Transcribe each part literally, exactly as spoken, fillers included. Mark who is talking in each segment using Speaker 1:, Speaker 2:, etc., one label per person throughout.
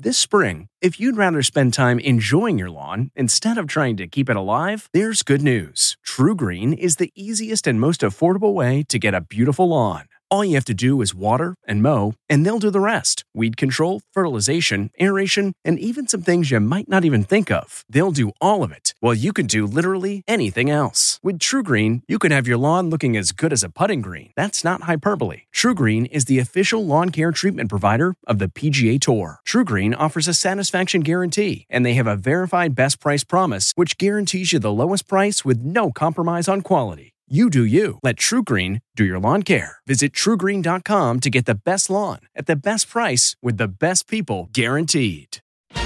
Speaker 1: This spring, if you'd rather spend time enjoying your lawn instead of trying to keep it alive, there's good news. TruGreen is the easiest and most affordable way to get a beautiful lawn. All you have to do is water and mow, and they'll do the rest. Weed control, fertilization, aeration, and even some things you might not even think of. They'll do all of it, while you can do literally anything else. With TruGreen, you can have your lawn looking as good as a putting green. That's not hyperbole. TruGreen is the official lawn care treatment provider of the P G A Tour. TruGreen offers a satisfaction guarantee, and they have a verified best price promise, which guarantees you the lowest price with no compromise on quality. You do you. Let TruGreen do your lawn care. Visit True Green dot com to get the best lawn at the best price with the best people guaranteed.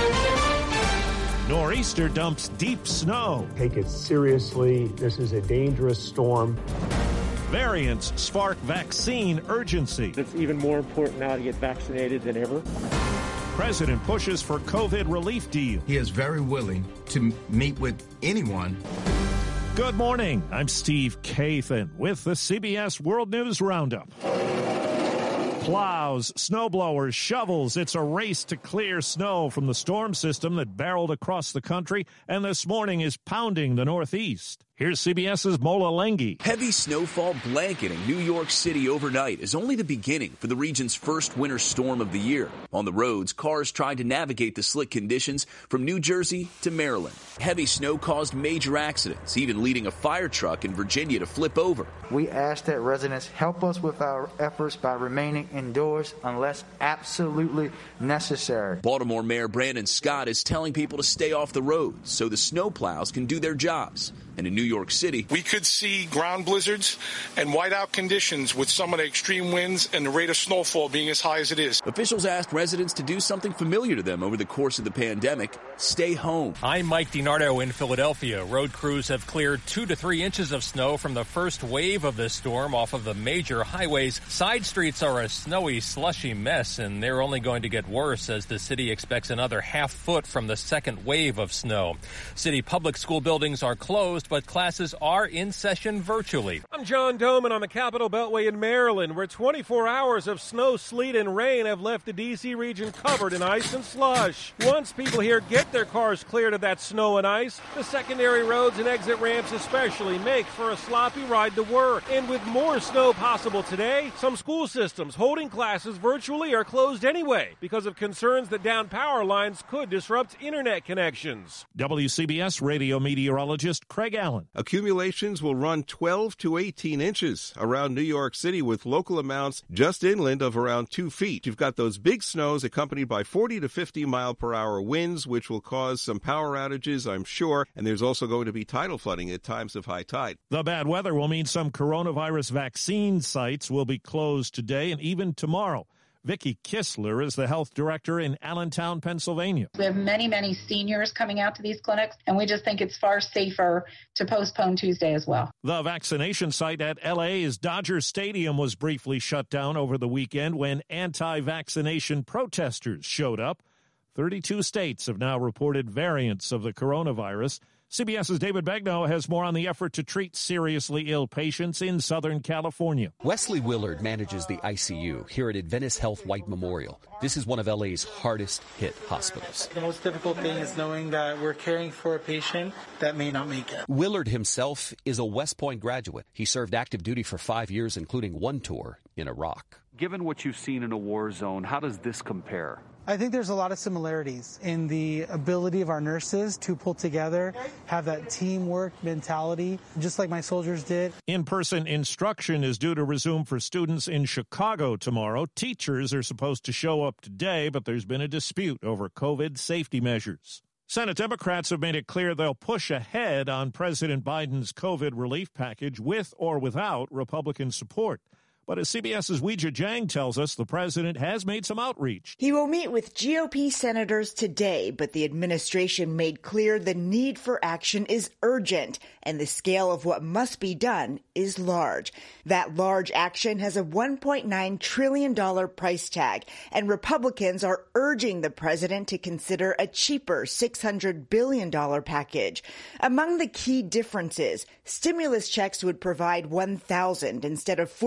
Speaker 2: Nor'easter dumps deep snow.
Speaker 3: Take it seriously. This is a dangerous storm.
Speaker 2: Variants spark vaccine urgency.
Speaker 4: It's even more important now to get vaccinated than ever.
Speaker 2: President pushes for COVID relief deal.
Speaker 5: He is very willing to meet with anyone.
Speaker 2: Good morning. I'm Steve Kathan with the C B S World News Roundup. Plows, snowblowers, shovels. It's a race to clear snow from the storm system that barreled across the country and this morning is pounding the Northeast. Here's CBS's Mola Lenghi.
Speaker 6: Heavy snowfall blanketing New York City overnight is only the beginning for the region's first winter storm of the year. On the roads, cars tried to navigate the slick conditions from New Jersey to Maryland. Heavy snow caused major accidents, even leading a fire truck in Virginia to flip over.
Speaker 7: We ask that residents help us with our efforts by remaining indoors unless absolutely necessary.
Speaker 6: Baltimore Mayor Brandon Scott is telling people to stay off the roads so the snowplows can do their jobs. And in New York City,
Speaker 8: we could see ground blizzards and whiteout conditions with some of the extreme winds and the rate of snowfall being as high as it is.
Speaker 6: Officials asked residents to do something familiar to them over the course of the pandemic: stay home.
Speaker 9: I'm Mike DiNardo in Philadelphia. Road crews have cleared two to three inches of snow from the first wave of this storm off of the major highways. Side streets are a snowy, slushy mess, and they're only going to get worse as the city expects another half foot from the second wave of snow. City public school buildings are closed, but classes are in session virtually.
Speaker 10: I'm John Doman on the Capitol Beltway in Maryland, where twenty-four hours of snow, sleet, and rain have left the D C region covered in ice and slush. Once people here get their cars cleared of that snow and ice, the secondary roads and exit ramps especially make for a sloppy ride to work. And with more snow possible today, some school systems holding classes virtually are closed anyway because of concerns that downed power lines could disrupt internet connections.
Speaker 2: W C B S radio meteorologist Craig Allen.
Speaker 11: Accumulations will run twelve to eighteen inches around New York City with local amounts just inland of around two feet. You've got those big snows accompanied by forty to fifty mile per hour winds, which will cause some power outages, I'm sure. And there's also going to be tidal flooding at times of high tide.
Speaker 2: The bad weather will mean some coronavirus vaccine sites will be closed today and even tomorrow. Vicki Kistler is the health director in Allentown, Pennsylvania.
Speaker 12: We have many, many seniors coming out to these clinics, and we just think it's far safer to postpone Tuesday as well.
Speaker 2: The vaccination site at L A's Dodger Stadium was briefly shut down over the weekend when anti-vaccination protesters showed up. thirty-two states have now reported variants of the coronavirus. CBS's David Begnaud has more on the effort to treat seriously ill patients in Southern California.
Speaker 13: Wesley Willard manages the I C U here at Adventist Health White Memorial. This is one of L A's hardest hit hospitals.
Speaker 14: The most difficult thing is knowing that we're caring for a patient that may not make it.
Speaker 13: Willard himself is a West Point graduate. He served active duty for five years, including one tour in Iraq.
Speaker 15: Given what you've seen in a war zone, how does this compare?
Speaker 14: I think there's a lot of similarities in the ability of our nurses to pull together, have that teamwork mentality, just like my soldiers did.
Speaker 2: In-person instruction is due to resume for students in Chicago tomorrow. Teachers are supposed to show up today, but there's been a dispute over COVID safety measures. Senate Democrats have made it clear they'll push ahead on President Biden's COVID relief package with or without Republican support. But as CBS's Weijia Jiang tells us, the president has made some outreach.
Speaker 16: He will meet with G O P senators today, but the administration made clear the need for action is urgent and the scale of what must be done is large. That large action has a one point nine trillion dollars price tag, and Republicans are urging the president to consider a cheaper six hundred billion dollars package. Among the key differences, stimulus checks would provide one thousand dollars instead of fourteen hundred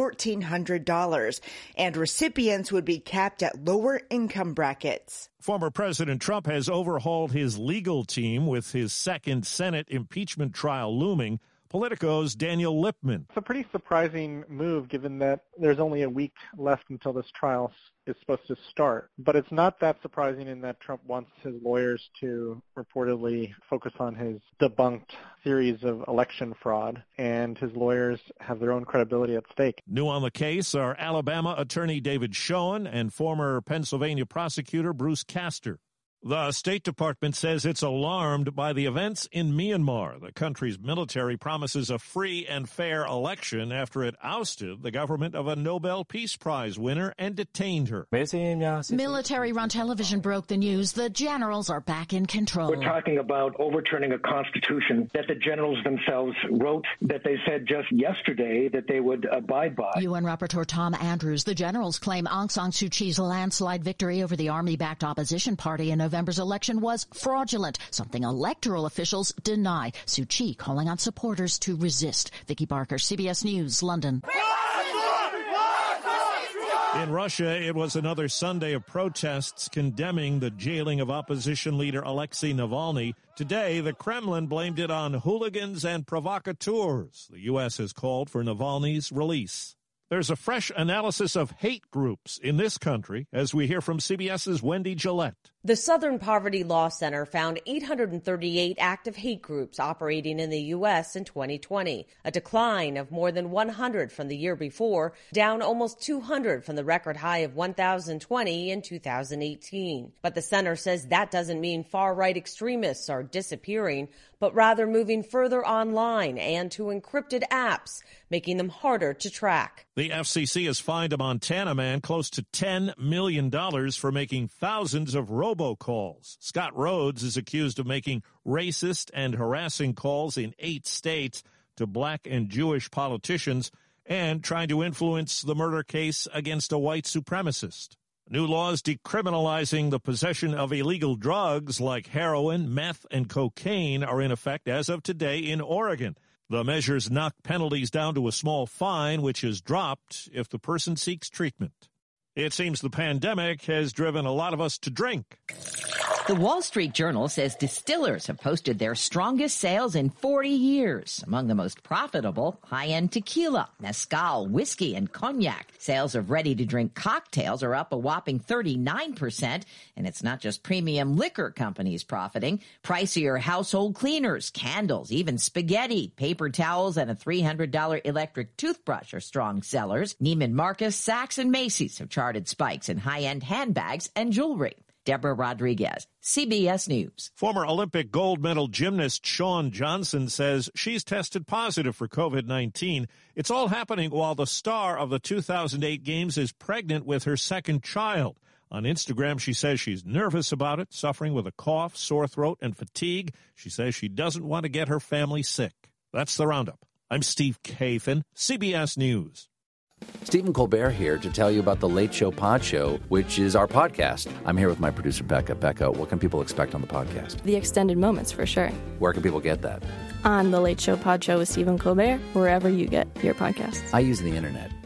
Speaker 16: hundred dollars, and recipients would be capped at lower income brackets.
Speaker 2: Former President Trump has overhauled his legal team with his second Senate impeachment trial looming. Politico's Daniel Lippman.
Speaker 17: It's a pretty surprising move given that there's only a week left until this trial is supposed to start. But it's not that surprising in that Trump wants his lawyers to reportedly focus on his debunked theories of election fraud, and his lawyers have their own credibility at stake.
Speaker 2: New on the case are Alabama attorney David Schoen and former Pennsylvania prosecutor Bruce Castor. The State Department says it's alarmed by the events in Myanmar. The country's military promises a free and fair election after it ousted the government of a Nobel Peace Prize winner and detained her.
Speaker 18: Military-run television broke the news. The generals are back in control.
Speaker 19: We're talking about overturning a constitution that the generals themselves wrote, that they said just yesterday that they would abide by.
Speaker 18: U N Rapporteur Tom Andrews. The generals claim Aung San Suu Kyi's landslide victory over the army-backed opposition party in November November's election was fraudulent, something electoral officials deny. Suu Kyi calling on supporters to resist. Vicki Barker, C B S News, London.
Speaker 2: In Russia, it was another Sunday of protests condemning the jailing of opposition leader Alexei Navalny. Today, the Kremlin blamed it on hooligans and provocateurs. The U S has called for Navalny's release. There's a fresh analysis of hate groups in this country as we hear from CBS's Wendy Gillette.
Speaker 20: The Southern Poverty Law Center found eight hundred thirty-eight active hate groups operating in the U S in twenty twenty, a decline of more than one hundred from the year before, down almost two hundred from the record high of one thousand twenty in two thousand eighteen. But the center says that doesn't mean far-right extremists are disappearing, but rather moving further online and to encrypted apps, making them harder to track.
Speaker 2: The F C C has fined a Montana man close to ten million dollars for making thousands of robocalls. Scott Rhodes is accused of making racist and harassing calls in eight states to black and Jewish politicians and trying to influence the murder case against a white supremacist. New laws decriminalizing the possession of illegal drugs like heroin, meth, and cocaine are in effect as of today in Oregon. The measures knock penalties down to a small fine, which is dropped if the person seeks treatment. It seems the pandemic has driven a lot of us to drink.
Speaker 21: The Wall Street Journal says distillers have posted their strongest sales in forty years. Among the most profitable, high-end tequila, mezcal, whiskey, and cognac. Sales of ready-to-drink cocktails are up a whopping thirty-nine percent, and it's not just premium liquor companies profiting. Pricier household cleaners, candles, even spaghetti, paper towels, and a three hundred dollars electric toothbrush are strong sellers. Neiman Marcus, Saks, and Macy's have charted spikes in high-end handbags and jewelry. Deborah Rodriguez, C B S News.
Speaker 2: Former Olympic gold medal gymnast Shawn Johnson says she's tested positive for covid nineteen. It's all happening while the star of the two thousand eight Games is pregnant with her second child. On Instagram, she says she's nervous about it, suffering with a cough, sore throat, and fatigue. She says she doesn't want to get her family sick. That's the Roundup. I'm Steve Kathan, C B S News.
Speaker 22: Stephen Colbert here to tell you about the Late Show Pod Show, which is our podcast. I'm here with my producer, Becca. Becca, what can people expect on the podcast?
Speaker 23: The extended moments, for sure.
Speaker 22: Where can people get that?
Speaker 23: On the Late Show Pod Show with Stephen Colbert, wherever you get your podcasts.
Speaker 22: I use the internet.